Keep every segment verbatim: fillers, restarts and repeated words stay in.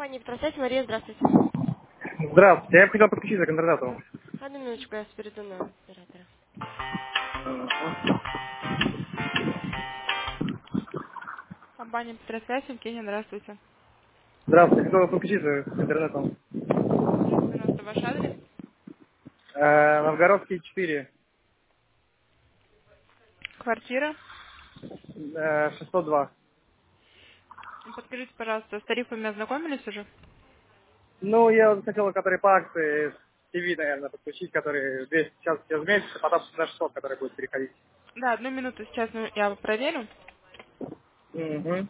Компания «Петросвязь», Мария, здравствуйте. Здравствуйте, я бы хотел подключиться к интернету. Одну минуточку, я перейду на оператора. Компания «Петросвязь», Евгения, здравствуйте. Здравствуйте, хотел бы подключиться к интернету. Скажите, пожалуйста, ваш адрес? Э, Новгородский четыре, Квартира? э, шестьсот два. Подскажите, пожалуйста, с тарифами ознакомились уже? Ну, я вот хотел, который по акции с ТВ, наверное, подключить, который двести сейчас в месяц, а потом на шестьсот, который будет переходить. Да, одну минуту, сейчас ну, я проверю. Угу.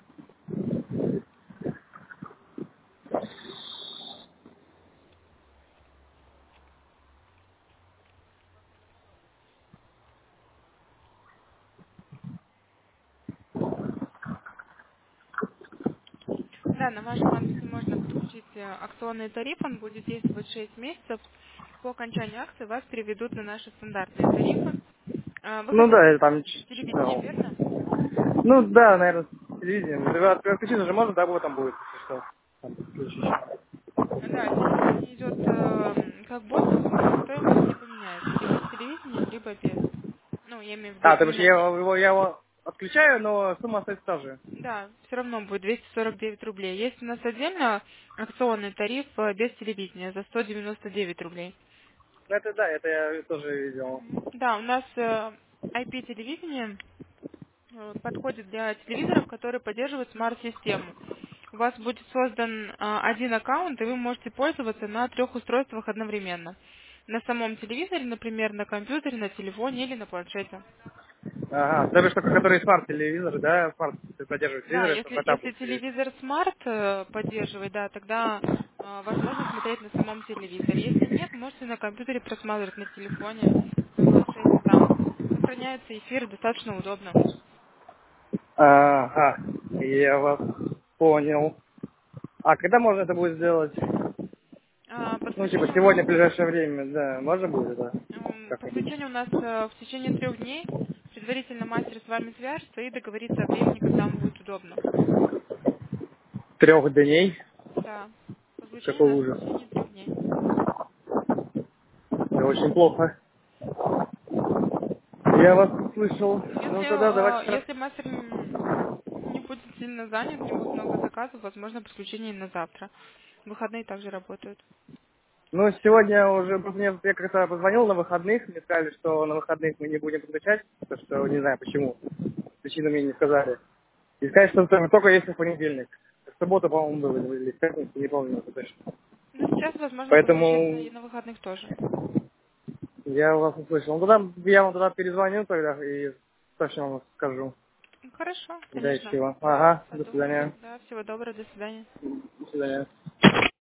Да, на вашем адресе можно подключить э, акционный тариф, он будет действовать шесть месяцев. По окончанию акции вас переведут на наши стандартные тарифы. А, Вы Ну да, хотите я там с ч- телевидением, читал. верно? Ну да, наверное, с телевидением. Да, от- Отключиться же можно, да, вот там будет, если что. Там подключить. Да, телевидение идет э, как бонусом, стоимость не поменяется. Либо с телевидением, либо без. Ну, я имею в виду А, то есть именно... я его, я его отключаю, но сумма остается та же. Да, все равно будет двести сорок девять рублей. Есть у нас отдельно акционный тариф э, без телевидения за сто девяносто девять рублей. Ну это да, это я тоже видел. Мгм. Да, у нас э, ай пи-телевидение э, подходит для телевизоров, которые поддерживают смарт-систему. У вас будет создан а, один аккаунт, и вы можете пользоваться на трех устройствах одновременно. На самом телевизоре, например, на компьютере, на телефоне или на планшете. Ага, даже что, который смарт-телевизор, да, смарт поддерживает Да, телевизоры, если, чтобы там если подключить. телевизор смарт э, поддерживает, да, тогда а, возможно смотреть на самом телевизоре. Если нет, можете на компьютере просматривать на телефоне, на планшете, там сохраняется эфир достаточно удобно. Ага, я вас понял. А когда можно это будет сделать? А, Ну, типа, подключение у нас сегодня, в ближайшее время, да, можно будет, да, М, как-нибудь? Подключение у нас э, в течение трех дней. Предварительно мастер с вами свяжется и договорится о времени, когда вам будет удобно. Трех дней? Да. Подключение у Какой нас в ужас. течение трех дней. Это очень плохо. Я вас слышал. Ну, Если, тогда давайте э, сразу. если мастер м, не будет сильно занят, не будет много заказов, возможно, подключение на завтра. Выходные также работают. Ну, сегодня уже, просто мне, я как-то позвонил на выходных, мне сказали, что на выходных мы не будем подключать, потому что не знаю почему. Причину мне не сказали. И сказать, что это только если в понедельник. В субботу, по-моему, было, или в пятницу, не помню это точно. Но сейчас возможно подключение и Поэтому на выходных тоже. я вас услышал. Ну, тогда я вам тогда перезвоню тогда и точно вам скажу. Хорошо, Да, конечно. чего. Ага, до Сотрудничаем. свидания. Да, всего доброго, до свидания. До свидания.